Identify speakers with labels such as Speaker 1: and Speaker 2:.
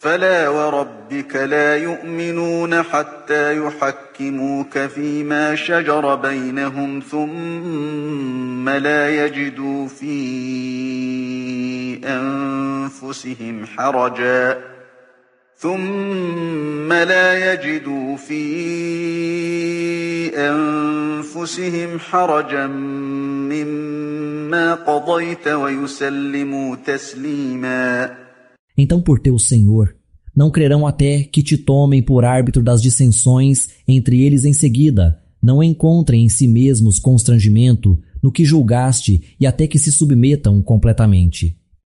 Speaker 1: فلا وربك لا يؤمنون حتى يحكموك فيما شجر بينهم ثم لا يجدوا في أنفسهم حرجا مما قضيت ويسلموا تسليما.
Speaker 2: Então, por teu Senhor, não crerão até que te tomem por árbitro das dissensões entre eles em seguida, não encontrem em si mesmos constrangimento no que julgaste e até que se submetam completamente.